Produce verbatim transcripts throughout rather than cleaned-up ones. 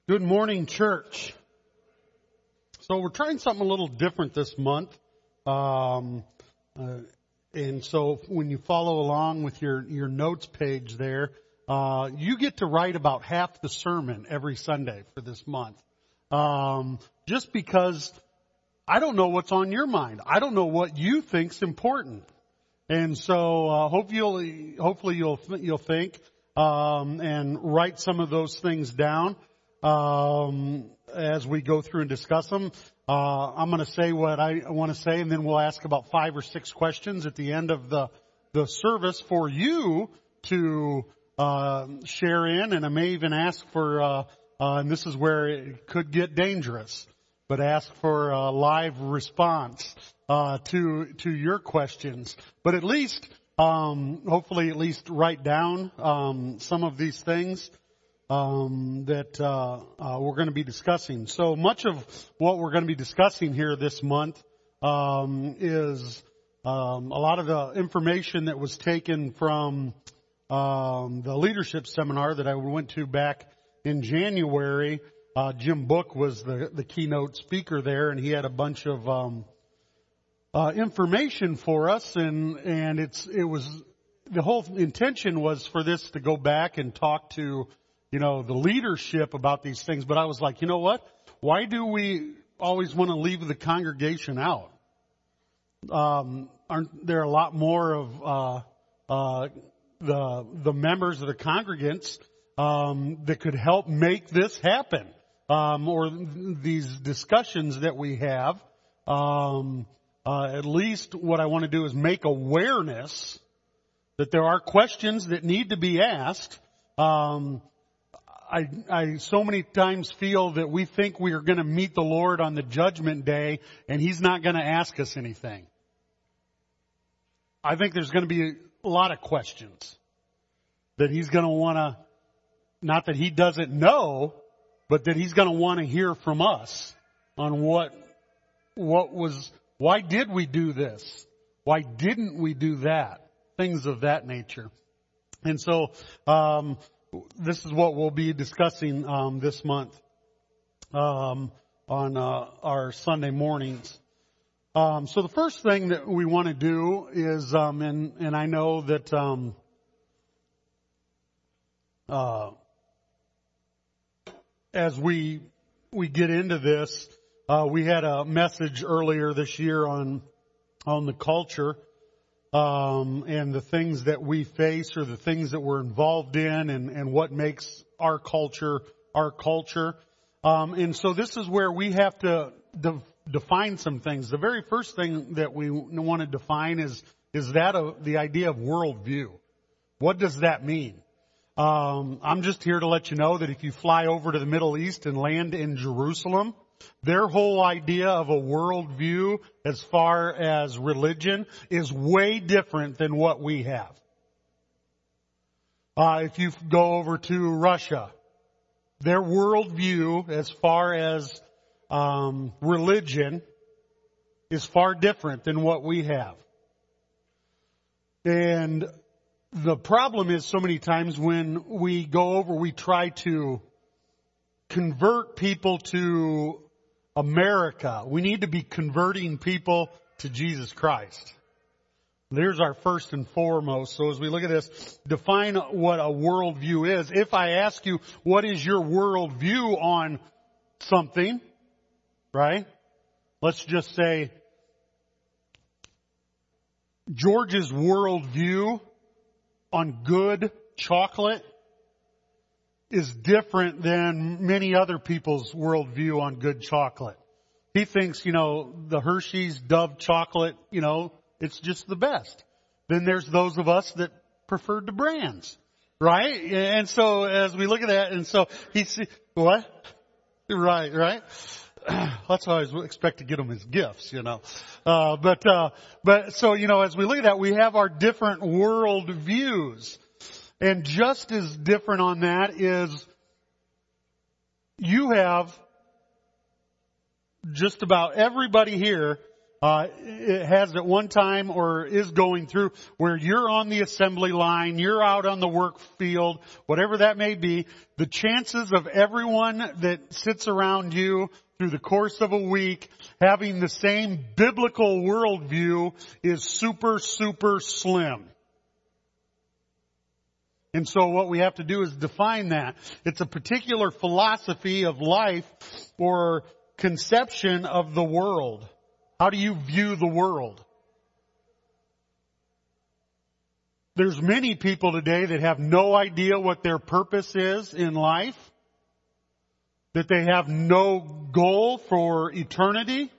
Good morning, church. So we're trying something a little different this month. Um, uh, and so when you follow along with your, your notes page there, uh, you get to write about half the sermon every Sunday for this month. Um, just because I don't know what's on your mind. I don't know what you think's important. And so, uh, hope you'll, hopefully you'll, you'll think, um, and write some of those things down. Um, as we go through and discuss them. Uh, I'm going to say what I want to say, and then we'll ask about five or six questions at the end of the, the service for you to, uh, share in. And I may even ask for, uh, uh, and this is where it could get dangerous, but ask for a live response, uh, to, to your questions. But at least, um, hopefully at least write down, um, some of these things. Um, that uh, uh, we're going to be discussing. So much of what we're going to be discussing here this month um, is um, a lot of the information that was taken from um, the leadership seminar that I went to back in January. Uh, Jim Book was the, the keynote speaker there, and he had a bunch of um, uh, information for us. And and it's it was the whole intention was for this to go back and talk to, you know, the leadership about these things. But I was like, you know what? Why do we always want to leave the congregation out? Um, aren't there a lot more of, uh, uh, the, the members of the congregants, um, that could help make this happen? Um, or these discussions that we have, um, uh, at least what I want to do is make awareness that there are questions that need to be asked. Um, I, I so many times feel that we think we are going to meet the Lord on the judgment day and He's not going to ask us anything. I think there's going to be a lot of questions that He's going to want to, not that He doesn't know, but that He's going to want to hear from us on what, what was, why did we do this? Why didn't we do that? Things of that nature. And so, um, this is what we'll be discussing um, this month um, on uh, our Sunday mornings. Um, so the first thing that we want to do is, um, and, and I know that um, uh, as we we get into this, uh, we had a message earlier this year on on the culture. Um, and the things that we face or the things that we're involved in and, and what makes our culture, our culture. Um, and so this is where we have to de- define some things. The very first thing that we want to define is, is that of the idea of worldview. What does that mean? Um, I'm just here to let you know that if you fly over to the Middle East and land in Jerusalem, their whole idea of a worldview as far as religion is way different than what we have. Uh, if you go over to Russia, their worldview as far as um, religion is far different than what we have. And the problem is so many times when we go over, we try to convert people to America. We need to be converting people to Jesus Christ. There's our first and foremost. So as we look at this, define what a worldview is. If I ask you, what is your worldview on something, right? Let's just say George's worldview on good chocolate is different than many other people's worldview on good chocolate. He thinks, you know, the Hershey's Dove chocolate, you know, it's just the best. Then there's those of us that prefer the brands, right? And so as we look at that, and so he's, what? Right, right. That's how I expect to get them as gifts, you know. Uh, but, uh, but so, you know, as we look at that, we have our different world views. And just as different on that is you have just about everybody here Uh, it has at one time or is going through where you're on the assembly line, you're out on the work field, whatever that may be, the chances of everyone that sits around you through the course of a week having the same biblical worldview is super, super slim. And so what we have to do is define that. It's a particular philosophy of life or conception of the world. How do you view the world? There's many people today that have no idea what their purpose is in life, that they have no goal for eternity.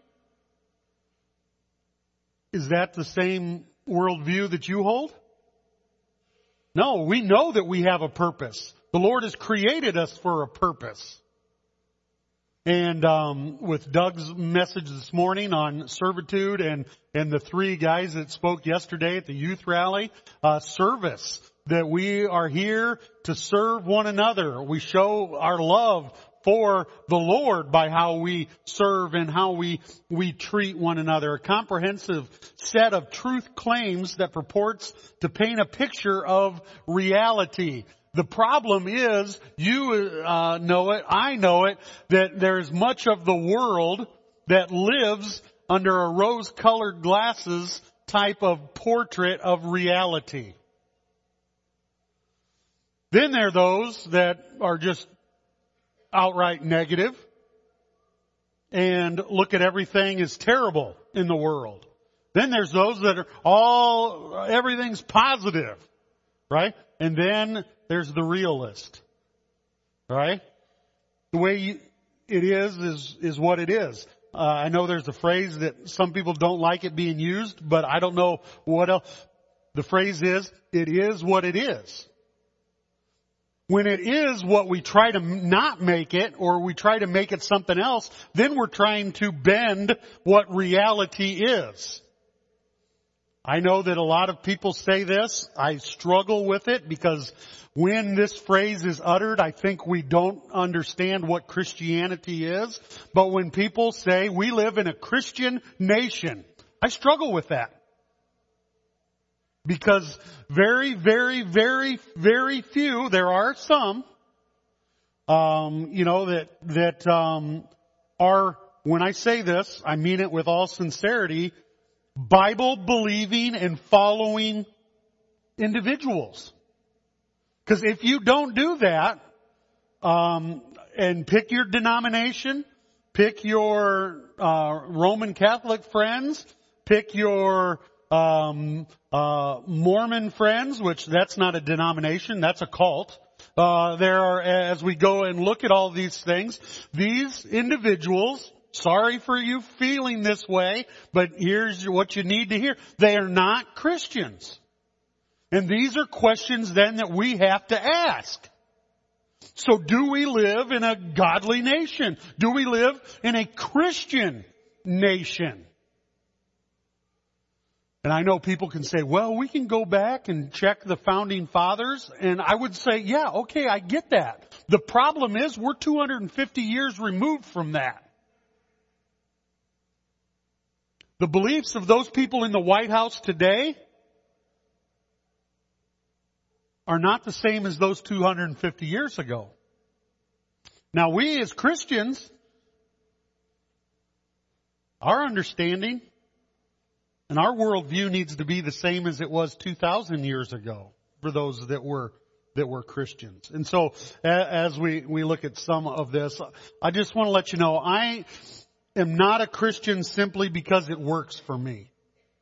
Is that the same worldview that you hold? No, we know that we have a purpose. The Lord has created us for a purpose. And um with Doug's message this morning on servitude and and the three guys that spoke yesterday at the youth rally, uh service, that we are here to serve one another. We show our love for the Lord by how we serve and how we we treat one another. A comprehensive set of truth claims that purports to paint a picture of reality. The problem is, you uh, know it, I know it, that there's much of the world that lives under a rose-colored glasses type of portrait of reality. Then there are those that are just outright negative and look at everything as terrible in the world. Then there's those that are all, everything's positive, right? And then there's the realist, right? The way you, it is, is, is what it is. Uh, I know there's a phrase that some people don't like it being used, but I don't know what else. The phrase is, it is what it is. When it is what we try to not make it, or we try to make it something else, then we're trying to bend what reality is. I know that a lot of people say this. I struggle with it because when this phrase is uttered, I think we don't understand what Christianity is. But when people say we live in a Christian nation, I struggle with that. Because very, very, very, very few, there are some, um, you know, that, that, um, are, when I say this, I mean it with all sincerity, Bible believing and following individuals. Because if you don't do that, um, and pick your denomination, pick your, uh, Roman Catholic friends, pick your, um, uh, Mormon friends, which that's not a denomination, that's a cult. Uh, there are, as we go and look at all these things, these individuals, sorry for you feeling this way, but here's what you need to hear. They are not Christians. And these are questions then that we have to ask. So do we live in a godly nation? Do we live in a Christian nation? And I know people can say, well, we can go back and check the founding fathers. And I would say, yeah, okay, I get that. The problem is we're two hundred fifty years removed from that. The beliefs of those people in the White House today are not the same as those two hundred fifty years ago. Now we as Christians, our understanding and our worldview needs to be the same as it was two thousand years ago for those that were that were Christians. And so as we, we look at some of this, I just want to let you know, I am not a Christian simply because it works for me.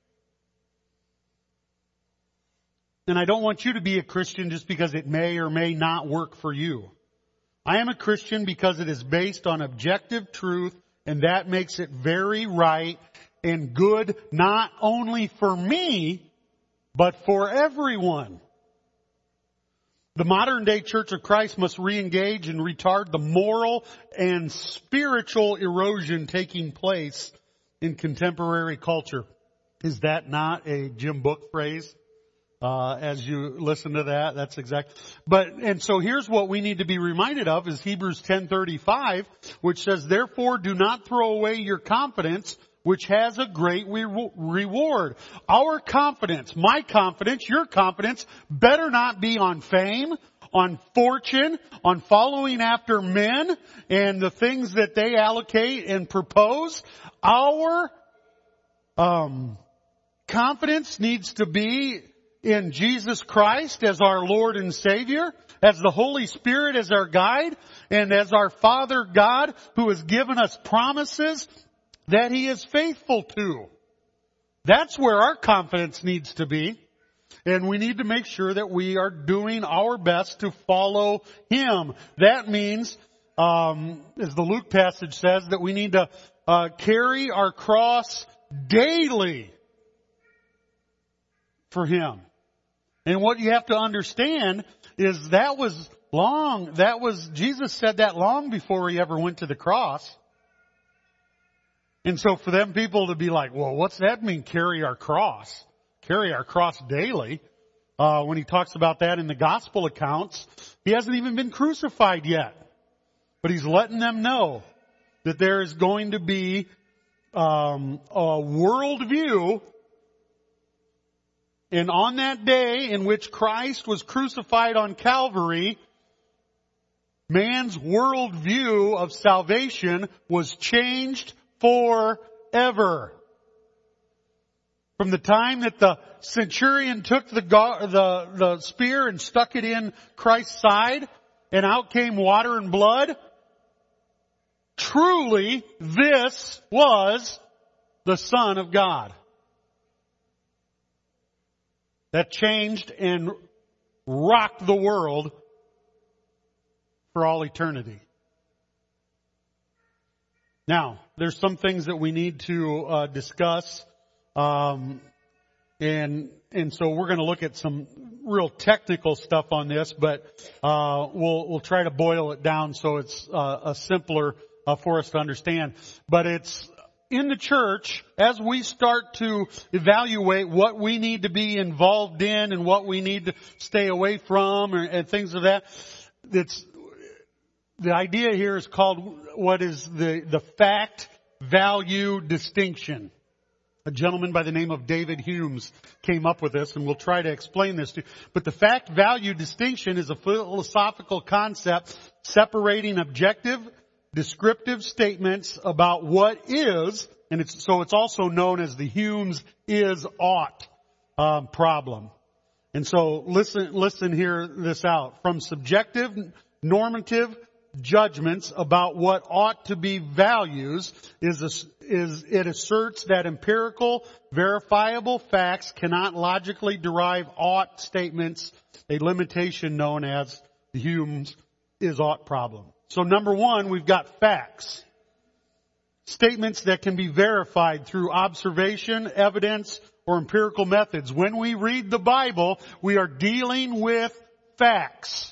And I don't want you to be a Christian just because it may or may not work for you. I am a Christian because it is based on objective truth, and that makes it very right and good not only for me, but for everyone. The modern day Church of Christ must re-engage and retard the moral and spiritual erosion taking place in contemporary culture. Is that not a Jim Book phrase? Uh, as you listen to that, that's exact. But, and so here's what we need to be reminded of is Hebrews ten thirty-five, which says, therefore do not throw away your confidence, which has a great re- reward. Our confidence, my confidence, your confidence, better not be on fame, on fortune, on following after men and the things that they allocate and propose. Our um, confidence needs to be in Jesus Christ as our Lord and Savior, as the Holy Spirit as our guide, and as our Father God who has given us promises that He is faithful to. That's where our confidence needs to be. And we need to make sure that we are doing our best to follow Him. That means, um, as the Luke passage says, that we need to uh, carry our cross daily for Him. And what you have to understand is that was long, that was, Jesus said that long before He ever went to the cross. And so for them people to be like, well, what's that mean, carry our cross? Carry our cross daily. Uh, when He talks about that in the gospel accounts, He hasn't even been crucified yet. But He's letting them know that there is going to be um, a worldview. And on that day in which Christ was crucified on Calvary, man's worldview of salvation was changed forever. From the time that the centurion took the, the, the spear and stuck it in Christ's side and out came water and blood, truly this was the Son of God. That changed and rocked the world for all eternity. Now, there's some things that we need to uh, discuss. Um, and, and so we're going to look at some real technical stuff on this, but, uh, we'll, we'll try to boil it down so it's, uh, a simpler, uh, for us to understand. But it's in the church, as we start to evaluate what we need to be involved in and what we need to stay away from or, and things of that, it's, the idea here is called what is the, the fact value distinction. A gentleman by the name of David Humes came up with this, and we'll try to explain this to you. But the fact-value distinction is a philosophical concept separating objective, descriptive statements about what is, and it's, so it's also known as the Hume's is-ought um, problem. And so listen, listen here this out. From subjective, normative judgments about what ought to be values is, a, is it asserts that empirical, verifiable facts cannot logically derive ought statements, a limitation known as the Hume's is-ought problem. So number one, we've got facts. Statements that can be verified through observation, evidence, or empirical methods. When we read the Bible, we are dealing with facts.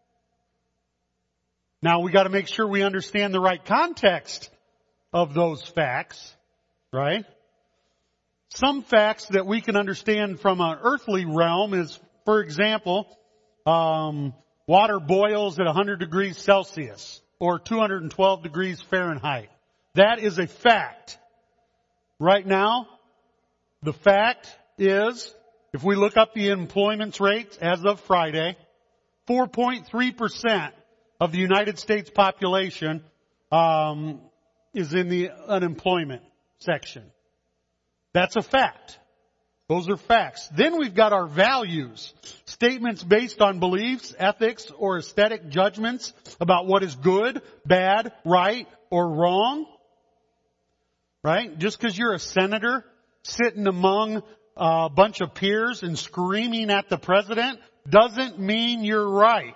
Now we got to make sure we understand the right context of those facts, right? Some facts that we can understand from an earthly realm is, for example, um, water boils at one hundred degrees Celsius or two hundred twelve degrees Fahrenheit. That is a fact. Right now, the fact is, if we look up the employment rates as of Friday, four point three percent of the United States population um, is in the unemployment section. That's a fact. Those are facts. Then we've got our values. Statements based on beliefs, ethics, or aesthetic judgments about what is good, bad, right, or wrong. Right? Just because you're a senator sitting among a bunch of peers and screaming at the president doesn't mean you're right.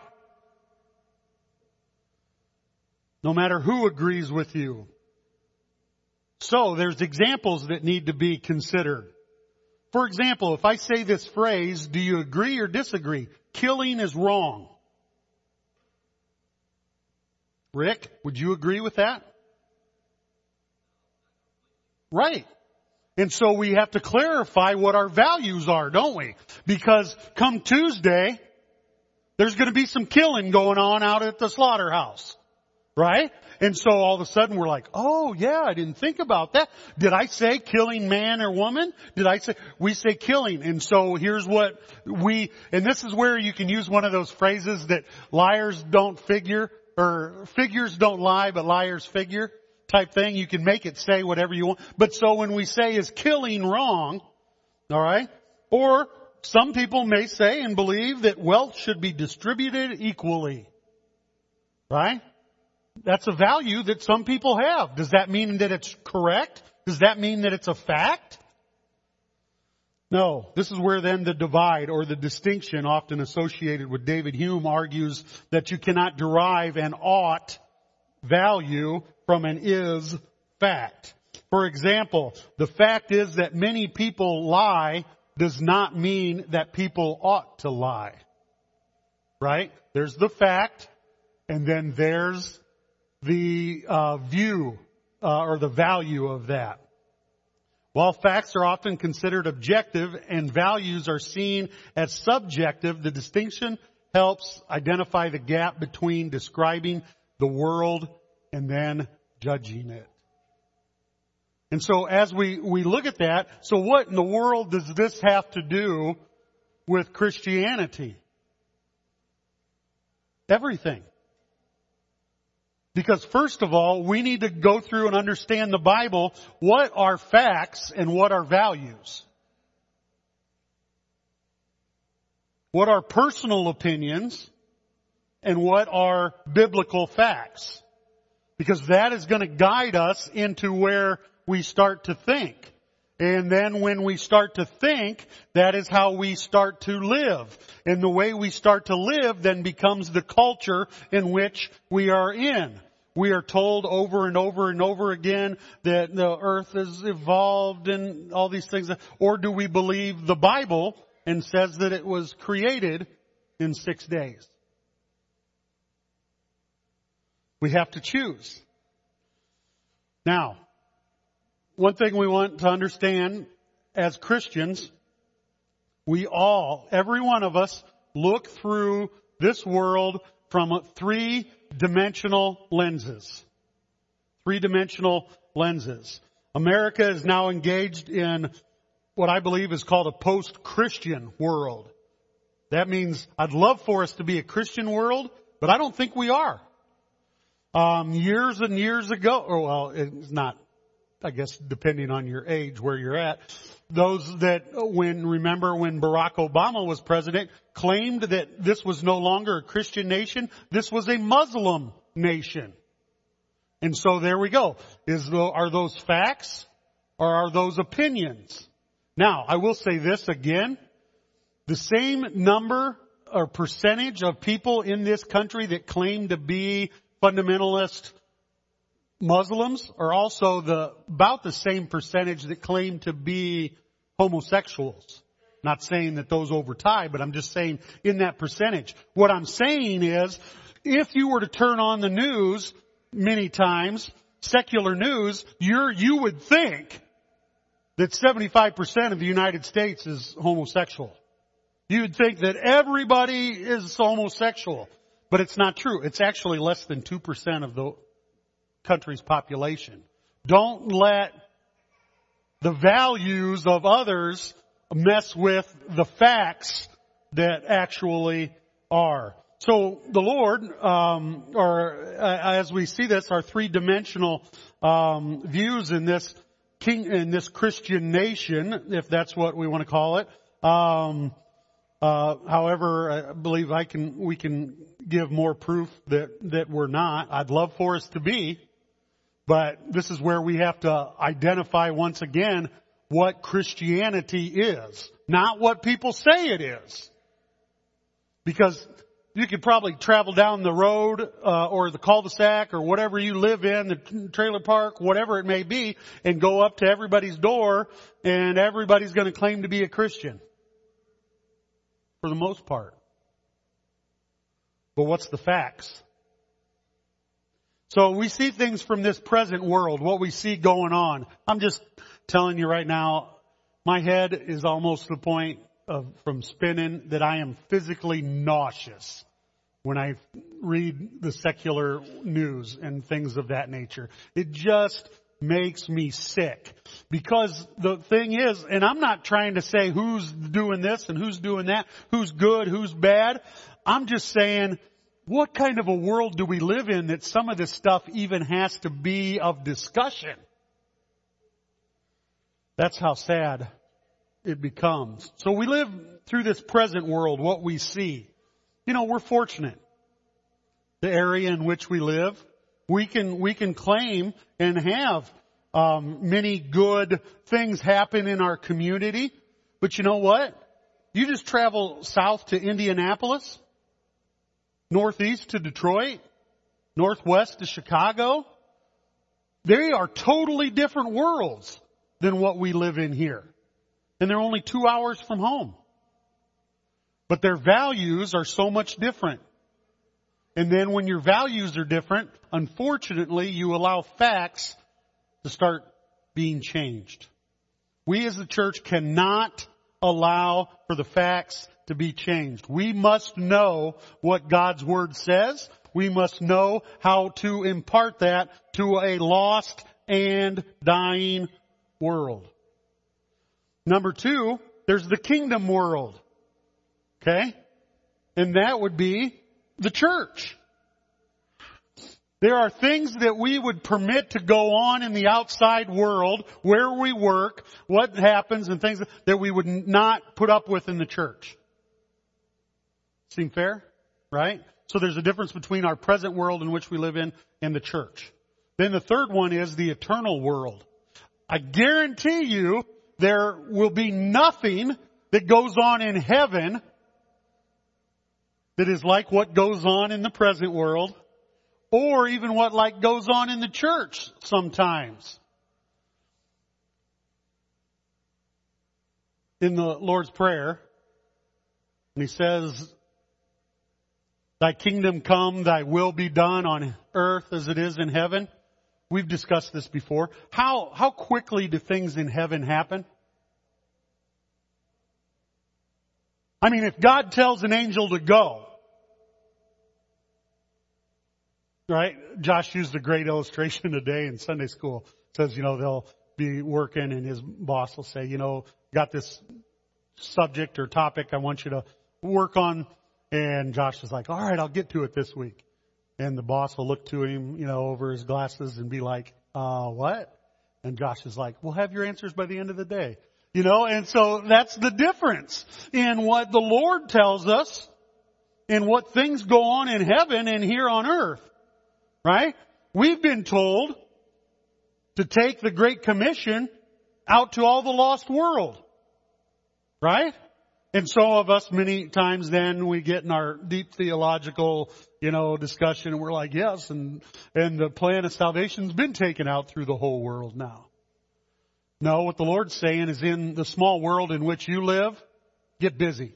No matter who agrees with you. So there's examples that need to be considered. For example, if I say this phrase, do you agree or disagree? Killing is wrong. Rick, would you agree with that? Right. And so we have to clarify what our values are, don't we? Because come Tuesday, there's going to be some killing going on out at the slaughterhouse. Right? And so all of a sudden we're like, oh yeah, I didn't think about that. Did I say killing man or woman? Did I say, we say killing. And so here's what we, and this is where you can use one of those phrases that liars don't figure, or figures don't lie, but liars figure type thing. You can make it say whatever you want. But so when we say is killing wrong, alright? Or some people may say and believe that wealth should be distributed equally. Right? That's a value that some people have. Does that mean that it's correct? Does that mean that it's a fact? No. This is where then the divide or the distinction often associated with David Hume argues that you cannot derive an ought value from an is fact. For example, the fact is that many people lie does not mean that people ought to lie. Right? There's the fact, and then there's the uh, view uh, or the value of that. While facts are often considered objective and values are seen as subjective, the distinction helps identify the gap between describing the world and then judging it. And so as we, we look at that, so what in the world does this have to do with Christianity? Everything. Because first of all, we need to go through and understand the Bible. What are facts and what are values? What are personal opinions and what are biblical facts? Because that is going to guide us into where we start to think. And then when we start to think, that is how we start to live. And the way we start to live then becomes the culture in which we are in. We are told over and over and over again that the earth has evolved and all these things. Or do we believe the Bible and says that it was created in six days? We have to choose. Now, one thing we want to understand as Christians, we all, every one of us, look through this world from three-dimensional lenses. Three-dimensional lenses. America is now engaged in what I believe is called a post-Christian world. That means I'd love for us to be a Christian world, but I don't think we are. Um, years and years ago, or well, it's not, I guess, depending on your age, where you're at. Those that, when, remember when Barack Obama was president, claimed that this was no longer a Christian nation. This was a Muslim nation. And so there we go. Is, are those facts or are those opinions? Now, I will say this again. The same number or percentage of people in this country that claim to be fundamentalist Muslims are also the about the same percentage that claim to be homosexuals. Not saying that those over tie, but I'm just saying in that percentage. What I'm saying is, if you were to turn on the news many times, secular news, you're, you would think that seventy-five percent of the United States is homosexual. You'd think that everybody is homosexual, but it's not true. It's actually less than two percent of the country's population. Don't let the values of others mess with the facts that actually are. So the Lord, um, or uh, as we see this, our three-dimensional um, views in this king, in this Christian nation, if that's what we want to call it. Um, uh, however, I believe I can, we can give more proof that that we're not. I'd love for us to be. But this is where we have to identify once again what Christianity is, not what people say it is. Because you could probably travel down the road uh, or the cul-de-sac or whatever you live in, the trailer park, whatever it may be, and go up to everybody's door and everybody's going to claim to be a Christian. For the most part. But what's the facts? So we see things from this present world, what we see going on. I'm just telling you right now, my head is almost to the point of from spinning that I am physically nauseous when I read the secular news and things of that nature. It just makes me sick. Because the thing is, and I'm not trying to say who's doing this and who's doing that, who's good, who's bad. I'm just saying, what kind of a world do we live in that some of this stuff even has to be of discussion? That's how sad it becomes. So we live through this present world, what we see. You know, we're fortunate. The area in which we live, we can, we can claim and have um, many good things happen in our community. But you know what? You just travel south to Indianapolis, northeast to Detroit, northwest to Chicago. They are totally different worlds than what we live in here. And they're only two hours from home. But their values are so much different. And then when your values are different, unfortunately, you allow facts to start being changed. We as the church cannot allow for the facts to be changed. We must know what God's Word says. We must know how to impart that to a lost and dying world. Number two, there's the kingdom world. Okay? And that would be the church. There are things that we would permit to go on in the outside world, where we work, what happens, and things that we would not put up with in the church. Seem fair? Right? So there's a difference between our present world in which we live in and the church. Then the third one is the eternal world. I guarantee you there will be nothing that goes on in heaven that is like what goes on in the present world, or even what like goes on in the church sometimes. In the Lord's Prayer, and He says, Thy kingdom come, Thy will be done on earth as it is in heaven. We've discussed this before. How, how quickly do things in heaven happen? I mean, if God tells an angel to go, right? Josh used a great illustration today in Sunday school. It says, you know, they'll be working and his boss will say, you know, got this subject or topic I want you to work on. And Josh is like, all right, I'll get to it this week. And the boss will look to him, you know, over his glasses and be like, uh, what? And Josh is like, we'll have your answers by the end of the day. You know, and so that's the difference in what the Lord tells us and what things go on in heaven and here on earth. Right? We've been told to take the Great Commission out to all the lost world. Right? And so of us many times then we get in our deep theological, you know, discussion and we're like, yes, and, and the plan of salvation's been taken out through the whole world now. No, what the Lord's saying is in the small world in which you live, get busy.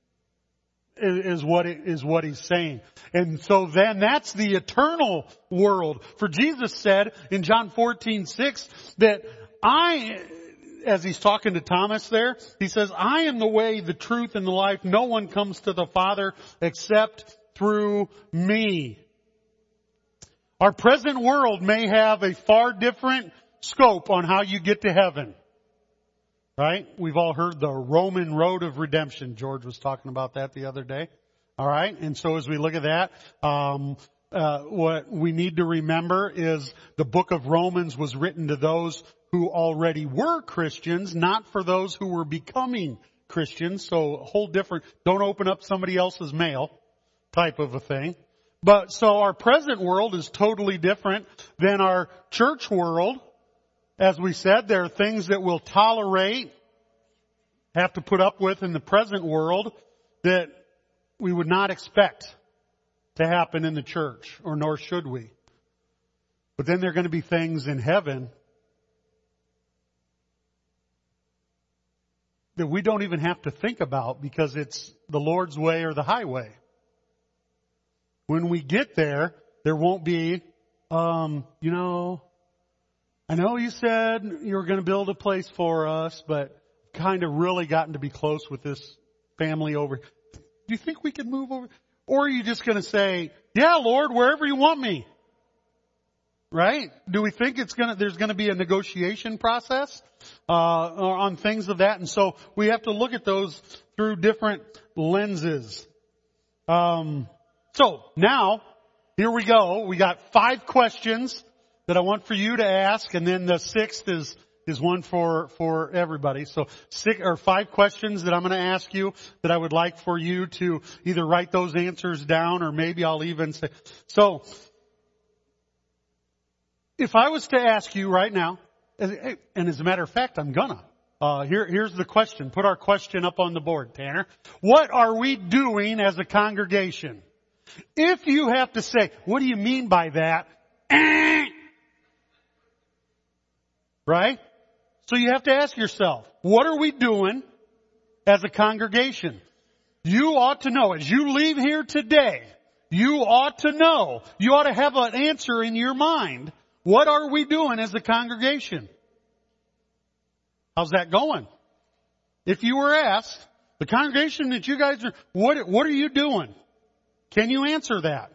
Is what it, is what He's saying. And so then that's the eternal world. For Jesus said in John fourteen six that I, as He's talking to Thomas there, He says, I am the way, the truth, and the life. No one comes to the Father except through me. Our present world may have a far different scope on how you get to heaven. Right? We've all heard the Roman road of redemption. George was talking about that the other day. All right? And so as we look at that, um, uh, what we need to remember is the book of Romans was written to those who already were Christians, not for those who were becoming Christians. So a whole different, don't open up somebody else's mail type of a thing. But so our present world is totally different than our church world. As we said, there are things that we'll tolerate, have to put up with in the present world that we would not expect to happen in the church, or nor should we. But then there are going to be things in heaven that we don't even have to think about because it's the Lord's way or the highway. When we get there, there won't be, um, you know, I know you said you were going to build a place for us, but kind of really gotten to be close with this family over. Do you think we could move over? Or are you just going to say, yeah, Lord, wherever you want me? Right? Do we think it's going to, there's going to be a negotiation process, uh, on things of that? And so we have to look at those through different lenses. Um, so now, here we go. We got five questions that I want for you to ask, and then the sixth is, is one for, for everybody. So six or five questions that I'm going to ask you that I would like for you to either write those answers down, or maybe I'll even say, so, if I was to ask you right now, and as a matter of fact, I'm gonna, uh, here, here's the question. Put our question up on the board, Tanner. What are we doing as a congregation? If you have to say, what do you mean by that? Right? So you have to ask yourself, what are we doing as a congregation? You ought to know, as you leave here today, you ought to know, you ought to have an answer in your mind. What are we doing as a congregation? How's that going? If you were asked, the congregation that you guys are, what, what are you doing? Can you answer that?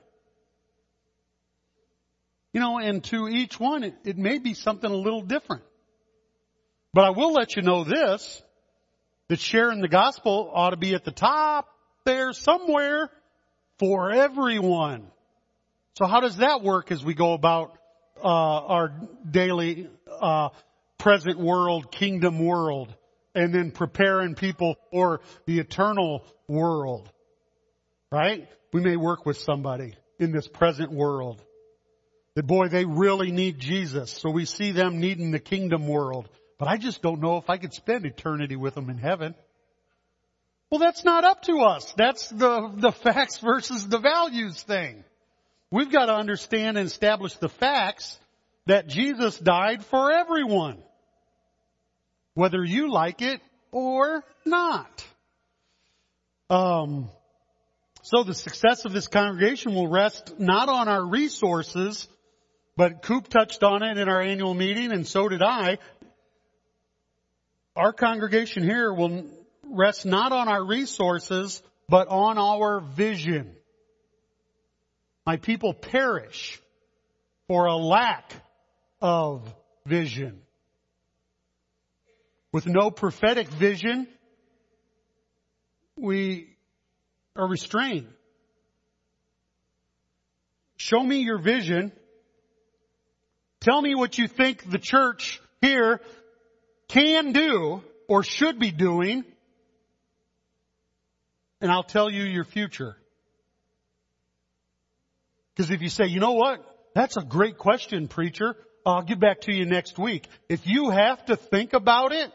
You know, and to each one, it, it may be something a little different. But I will let you know this, that sharing the gospel ought to be at the top there somewhere for everyone. So how does that work as we go about Uh, our daily, uh, present world, kingdom world, and then preparing people for the eternal world? Right? We may work with somebody in this present world that, boy, they really need Jesus. So we see them needing the kingdom world. But I just don't know if I could spend eternity with them in heaven. Well, that's not up to us. That's the, the facts versus the values thing. We've got to understand and establish the facts that Jesus died for everyone, whether you like it or not. Um, so the success of this congregation will rest not on our resources, but Coop touched on it in our annual meeting, and so did I. Our congregation here will rest not on our resources, but on our vision. My people perish for a lack of vision. With no prophetic vision, we are restrained. Show me your vision. Tell me what you think the church here can do or should be doing, and I'll tell you your future. Because if you say, you know what, that's a great question, preacher, I'll get back to you next week. If you have to think about it,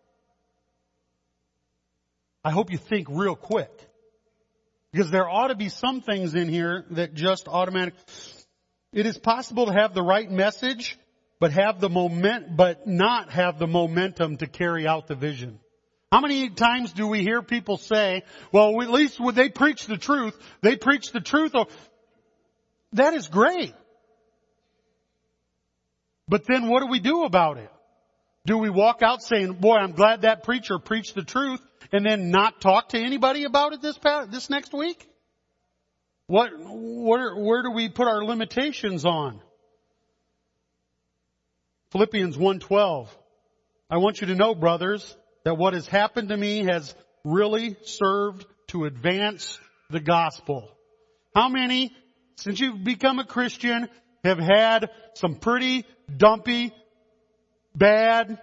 I hope you think real quick. Because there ought to be some things in here that just automatic. It is possible to have the right message, but have the moment, but not have the momentum to carry out the vision. How many times do we hear people say, well, at least when they preach the truth, they preach the truth. That is great. But then what do we do about it? Do we walk out saying, boy, I'm glad that preacher preached the truth, and then not talk to anybody about it this past, this next week? What, where, where do we put our limitations on? Philippians one twelve. I want you to know, brothers, that what has happened to me has really served to advance the gospel. How many, since you've become a Christian, have had some pretty dumpy, bad,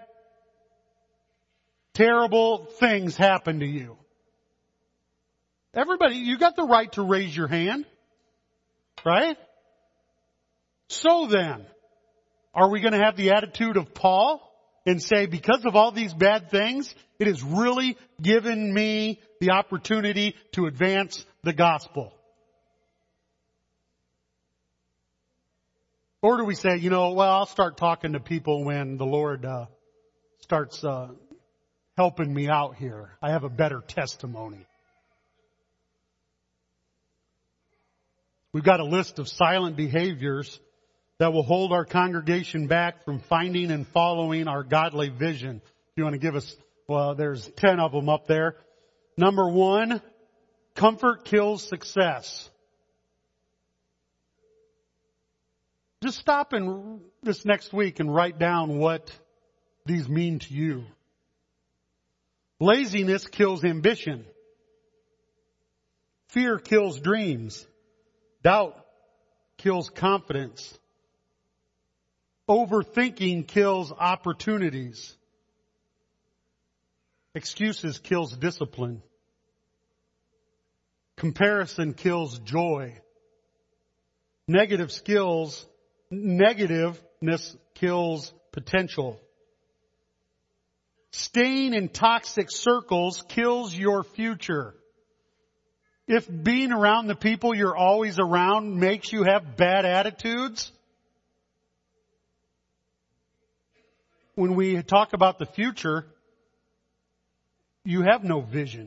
terrible things happen to you? Everybody, you got the right to raise your hand, right? So then, are we going to have the attitude of Paul and say, because of all these bad things, it has really given me the opportunity to advance the gospel? Or do we say, you know, well, I'll start talking to people when the Lord uh, starts uh, helping me out here. I have a better testimony. We've got a list of silent behaviors that will hold our congregation back from finding and following our godly vision. If you want to give us, well, there's ten of them up there. Number one, comfort kills success. just stop and this next week and write down what these mean to you. Laziness kills ambition. Fear kills dreams. Doubt kills confidence. Overthinking kills opportunities. Excuses kills discipline. Comparison kills joy. Negative skills, negativeness kills potential. Staying in toxic circles kills your future. If being around the people you're always around makes you have bad attitudes, when we talk about the future, you have no vision.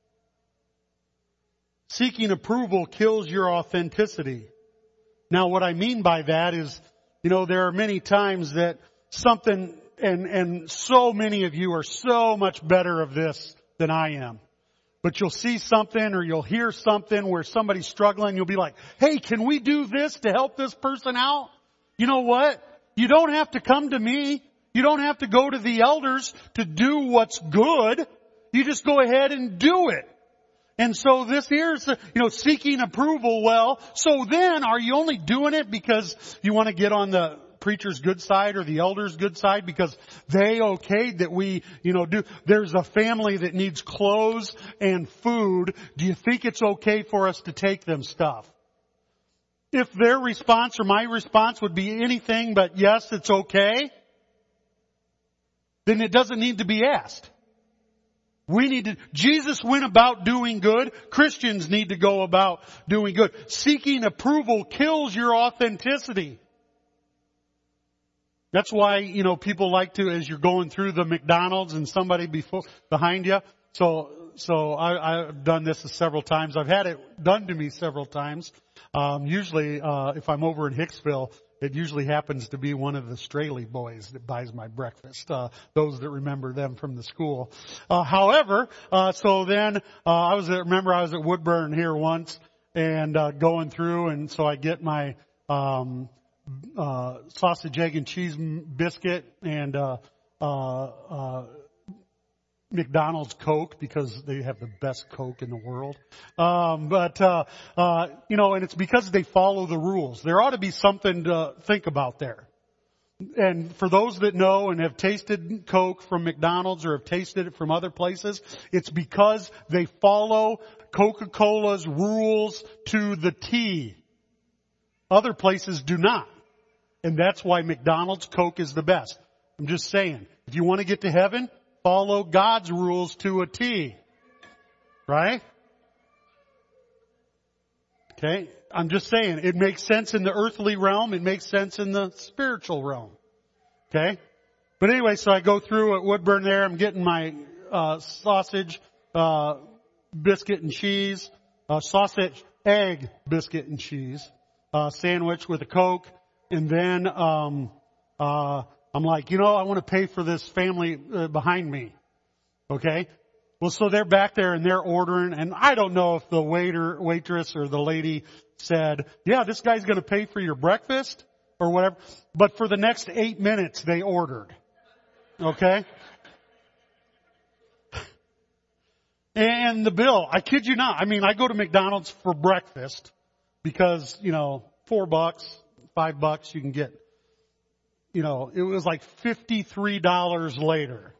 Seeking approval kills your authenticity. Now, what I mean by that is, you know, there are many times that something, and, and so many of you are so much better of this than I am. But you'll see something or you'll hear something where somebody's struggling. You'll be like, hey, can we do this to help this person out? You know what? You don't have to come to me. You don't have to go to the elders to do what's good. You just go ahead and do it. And so this here's, you know, seeking approval. Well, so then are you only doing it because you want to get on the preacher's good side or the elder's good side because they okayed that we, you know, do, there's a family that needs clothes and food. Do you think it's okay for us to take them stuff? If their response or my response would be anything but yes, it's okay, then it doesn't need to be asked. We need to, Jesus went about doing good. Christians need to go about doing good. Seeking approval kills your authenticity. That's why, you know, people like to, as you're going through the McDonald's and somebody before, behind you. So, so I, I've done this several times. I've had it done to me several times. Um, usually, uh, if I'm over in Hicksville, it usually happens to be one of the Straley boys that buys my breakfast. Uh, those that remember them from the school. Uh, however, uh, so then, uh, I was at, remember I was at Woodburn here once and, uh, going through, and so I get my, um, uh, sausage, egg, and cheese biscuit and, uh, uh, uh, McDonald's Coke because they have the best Coke in the world. Um, but, uh, uh, you know, and it's because they follow the rules. There ought to be something to think about there. And for those that know and have tasted Coke from McDonald's or have tasted it from other places, it's because they follow Coca-Cola's rules to the T. Other places do not. And that's why McDonald's Coke is the best. I'm just saying, if you want to get to heaven, follow God's rules to a T. Right? Okay? I'm just saying, it makes sense in the earthly realm. It makes sense in the spiritual realm. Okay? But anyway, so I go through at Woodburn there. I'm getting my uh sausage, uh biscuit and cheese, uh sausage, egg, biscuit and cheese, uh sandwich with a Coke. And then um uh I'm like, you know, I want to pay for this family uh, behind me. Okay? Well, so they're back there and they're ordering, and I don't know if the waiter, waitress or the lady said, yeah, this guy's going to pay for your breakfast or whatever. But for the next eight minutes, they ordered. Okay? And the bill, I kid you not. I mean, I go to McDonald's for breakfast because, you know, four bucks, five bucks, you can get, you know, it was like fifty-three dollars later.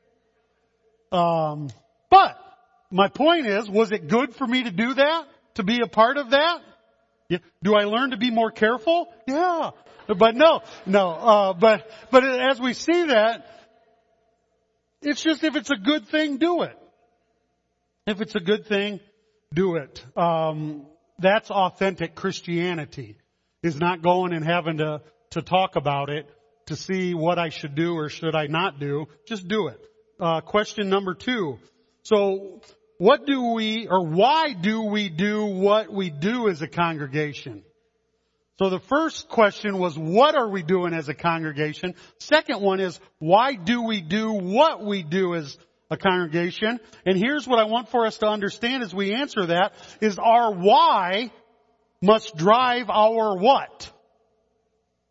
Um, but my point is, was it good for me to do that? To be a part of that? Yeah. Do I learn to be more careful? Yeah. But no, no, uh, but, but as we see that, it's just if it's a good thing, do it. If it's a good thing, do it. Um, that's authentic Christianity, is not going and having to, to talk about it to see what I should do or should I not do. Just do it. Uh, question number two. So what do we, or why do we do what we do as a congregation? So the first question was, what are we doing as a congregation? Second one is, why do we do what we do as a congregation? And here's what I want for us to understand as we answer that, is our why must drive our what.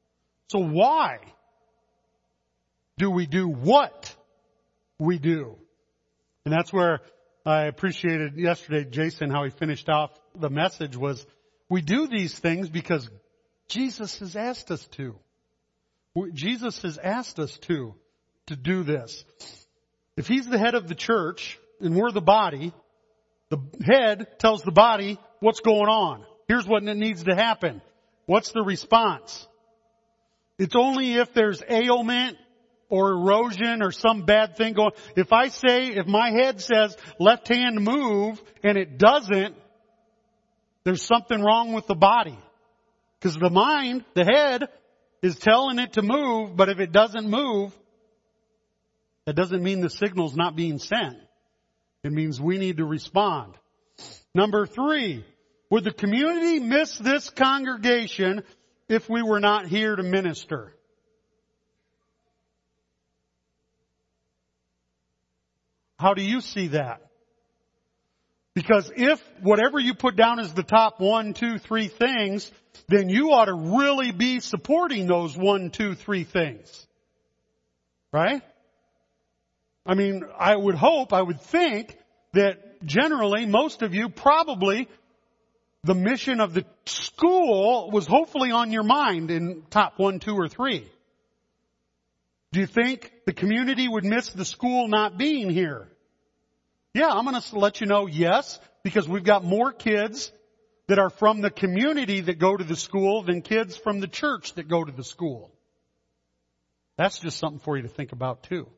So why do we do what we do? And that's where I appreciated yesterday, Jason, how he finished off the message was, we do these things because Jesus has asked us to. Jesus has asked us to, to do this. If He's the head of the church and we're the body, the head tells the body what's going on. Here's what needs to happen. What's the response? It's only if there's ailment or erosion or some bad thing going. If I say, if my head says left hand move and it doesn't, there's something wrong with the body. Because the mind, the head, is telling it to move, but if it doesn't move, that doesn't mean the signal's not being sent. It means we need to respond. Number three, would the community miss this congregation if we were not here to minister? How do you see that? Because if whatever you put down as the top one, two, three things, then you ought to really be supporting those one, two, three things. Right? I mean, I would hope, I would think that generally most of you probably the mission of the school was hopefully on your mind in top one, two, or three. Do you think the community would miss the school not being here? Yeah, I'm going to let you know yes, because we've got more kids that are from the community that go to the school than kids from the church that go to the school. That's just something for you to think about too.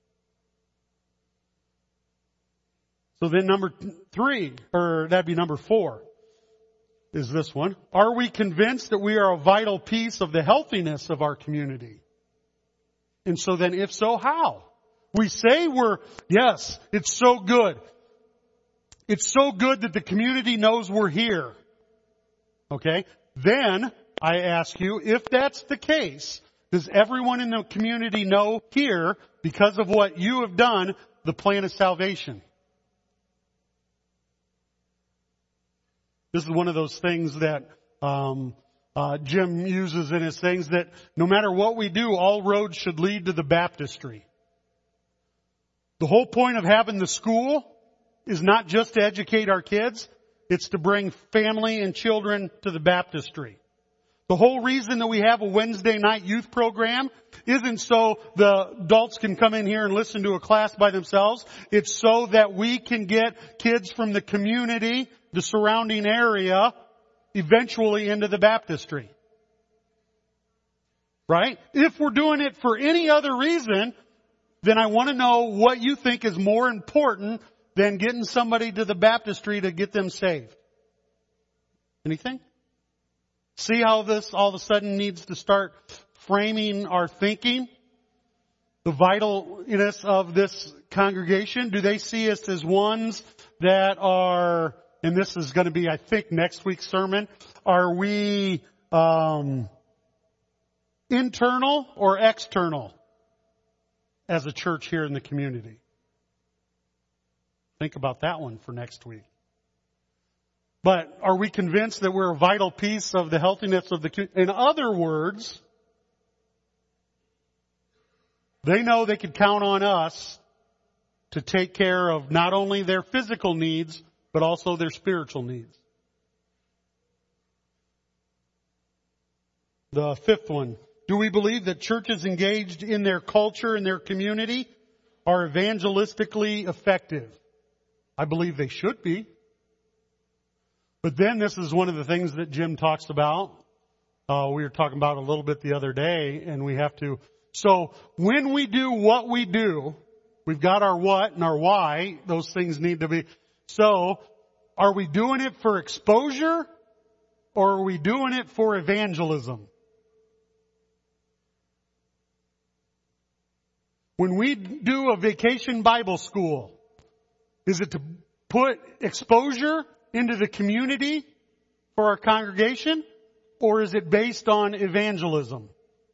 So then number three, or that'd be number four, is this one. Are we convinced that we are a vital piece of the healthiness of our community? And so then if so, how? We say we're, yes, it's so good. It's so good that the community knows we're here. Okay? Then I ask you, if that's the case, does everyone in the community know here, because of what you have done, the plan of salvation? This is one of those things that um, uh, Jim uses in his things, that no matter what we do, all roads should lead to the baptistry. The whole point of having the school is not just to educate our kids, it's to bring family and children to the baptistry. The whole reason that we have a Wednesday night youth program isn't so the adults can come in here and listen to a class by themselves. It's so that we can get kids from the community, the surrounding area, eventually into the baptistry. Right? If we're doing it for any other reason, then I want to know what you think is more important than getting somebody to the baptistry to get them saved. Anything? See how this all of a sudden needs to start framing our thinking? The vitalness of this congregation? Do they see us as ones that are, and this is going to be, I think, next week's sermon, are we um, internal or external as a church here in the community? Think about that one for next week. But are we convinced that we're a vital piece of the healthiness of the community? In other words, they know they could count on us to take care of not only their physical needs, but also their spiritual needs. The fifth one. Do we believe that churches engaged in their culture and their community are evangelistically effective? I believe they should be. But then this is one of the things that Jim talks about. Uh, we were talking about a little bit the other day, and we have to. So when we do what we do, we've got our what and our why. Those things need to be. So are we doing it for exposure, or are we doing it for evangelism? When we do a vacation Bible school, is it to put exposure into the community for our congregation, or is it based on evangelism?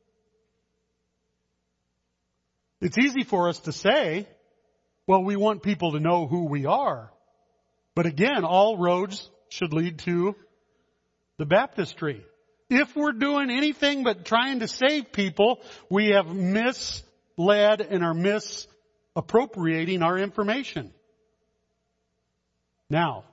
It's easy for us to say, well, we want people to know who we are. But again, all roads should lead to the baptistry. if we're doing anything but trying to save people, we have misled and are misappropriating our information. Now,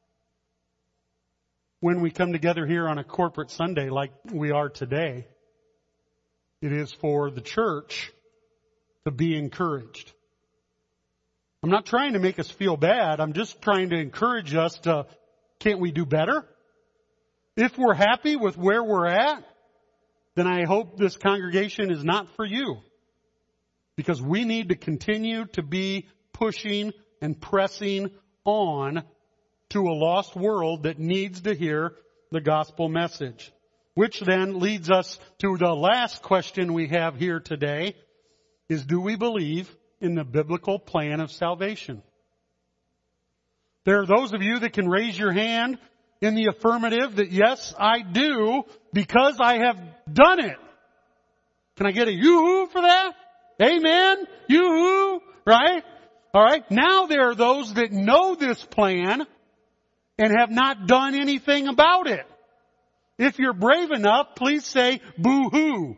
when we come together here on a corporate Sunday like we are today, it is for the church to be encouraged. I'm not trying to make us feel bad. I'm just trying to encourage us to, can't we do better? If we're happy with where we're at, then I hope this congregation is not for you. Because we need to continue to be pushing and pressing on to a lost world that needs to hear the gospel message. Which then leads us to the last question we have here today, is do we believe in the biblical plan of salvation? There are those of you that can raise your hand in the affirmative that yes, I do, because I have done it. Can I get a yoo-hoo for that? Amen? Yoo-hoo? Right? Alright, now there are those that know this plan and have not done anything about it. If you're brave enough, please say boo-hoo.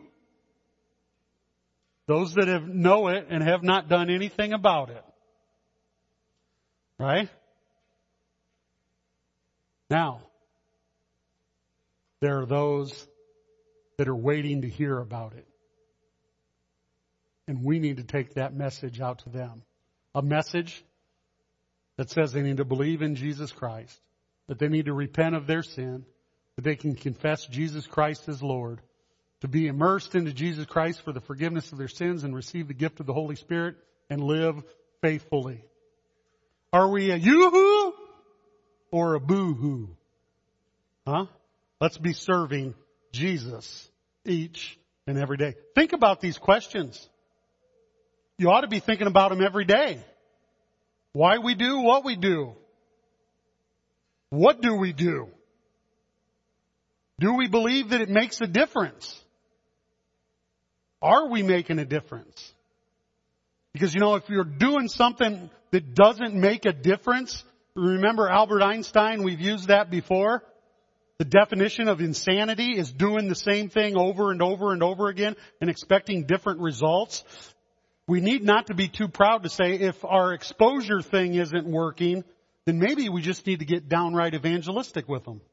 Those that have know it and have not done anything about it. Right? Now, there are those that are waiting to hear about it. And we need to take that message out to them. A message that says they need to believe in Jesus Christ, that they need to repent of their sin, that they can confess Jesus Christ as Lord, to be immersed into Jesus Christ for the forgiveness of their sins and receive the gift of the Holy Spirit and live faithfully. Are we a yoo-hoo or a boo-hoo? Huh? Let's be serving Jesus each and every day. Think about these questions. You ought to be thinking about them every day. Why we do what we do. What do we do? Do we believe that it makes a difference? Are we making a difference? Because, you know, if you're doing something that doesn't make a difference, remember Albert Einstein, we've used that before. The definition of insanity is doing the same thing over and over and over again and expecting different results. We need not to be too proud to say if our exposure thing isn't working, then maybe we just need to get downright evangelistic with them.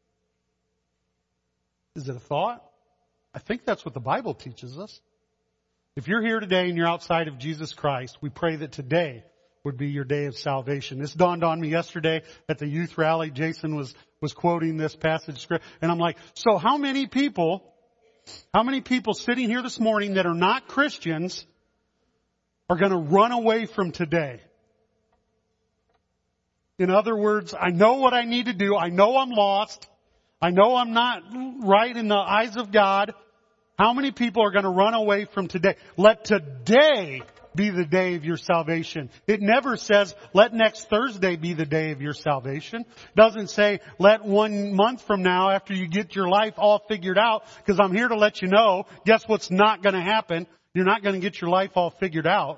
Is it a thought? I think that's what the Bible teaches us. If you're here today and you're outside of Jesus Christ, we pray that today would be your day of salvation. This dawned on me yesterday at the youth rally. Jason was, was quoting this passage script. And I'm like, so how many people, how many people sitting here this morning that are not Christians are going to run away from today? In other words, I know what I need to do. I know I'm lost. I know I'm not right in the eyes of God. How many people are going to run away from today? Let today be the day of your salvation. It never says, let next Thursday be the day of your salvation. It doesn't say, let one month from now after you get your life all figured out, because I'm here to let you know, guess what's not going to happen? You're not going to get your life all figured out.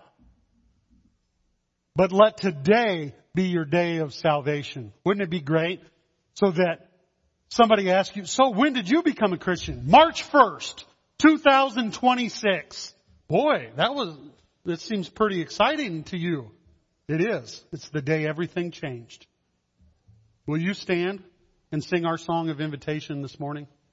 But let today be your day of salvation. Wouldn't it be great? So that somebody asks you, so when did you become a Christian? March first, two thousand twenty-six. Boy, that was, that seems pretty exciting to you. It is. It's the day everything changed. Will you stand and sing our song of invitation this morning?